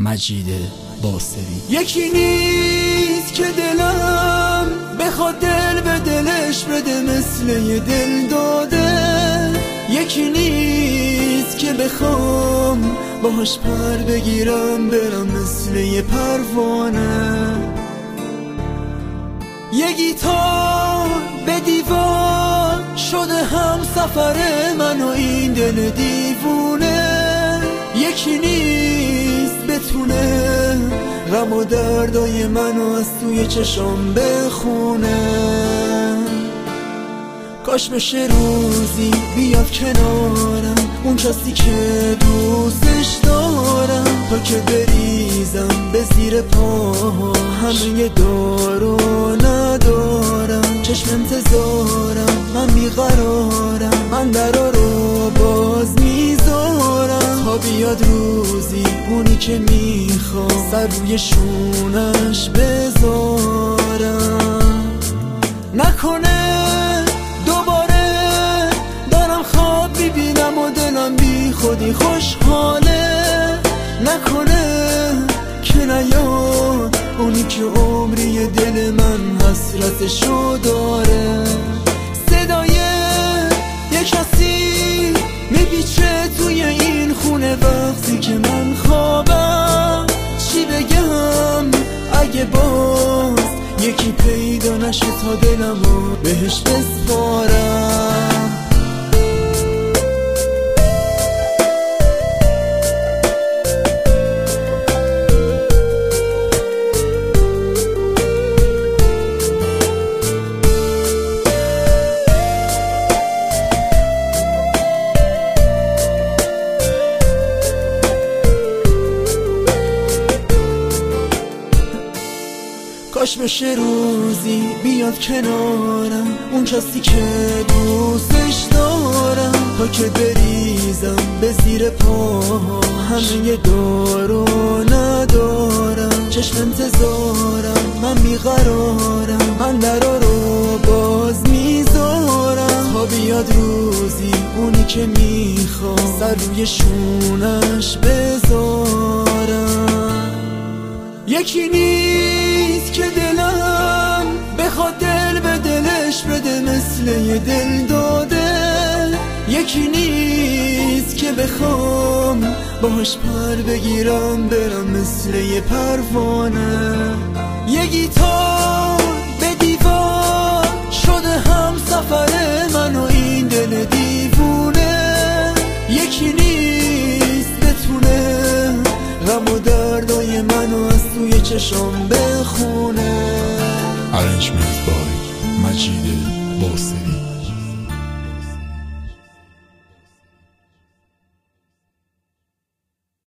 مجید باصری. یکی نیست که دلم بخواد دل به دلش بده مثل یه دل داده. یکی نیست که بخوام باهاش پر بگیرم برم مثل یه پروانه. یه گیتار به دیوار شده هم سفر من و این دل دیوونه. یکی نیست بتونه غم و دردای منو از توی چشم بخونه. کاش بشه روزی بیاد کنارم اون کسی که دوستش دارم، تا که بریزم به زیر پاها همه دارو ندارم. چشم انتظارم من بیقرارم، من درا رو باز میذارم تا بیاد روزی اونی که میخوام سر روی شونش بذارم. نکنه دوباره دارم خواب ببینم و دلم بی خودی خوشحاله. نکنه که نیاد اونی که عمری دل من حسرتشو داره. صدای یه کسی میپیچه توی این خونه وقتی که من خوابم. چی بگم اگه باز یکی پیدا نشه تا دلمو بهش بسپارم. کاش بشه روزی بیاد کنارم اون کسی که دوستش دارم، تا که بریزم به زیر پاها همه دارو ندارم. چشم انتظارم من بیقرارم، من درا رو باز میذارم تا بیاد روزی اونی که میخوام سر روی شونش بذارم. یکی نیست که دلم بخواد دل به دلش بده مثل یه دل داده. یکی نیست که بخوام باهاش پر بگیرم برم مثل یه پروانه. یه گیتار به دیوار شده هم سفر من و این دل دیوونه. یکی نیست بتونه غم و دردای منو از توی چشم بخونه. Arrangement by مجید باصری.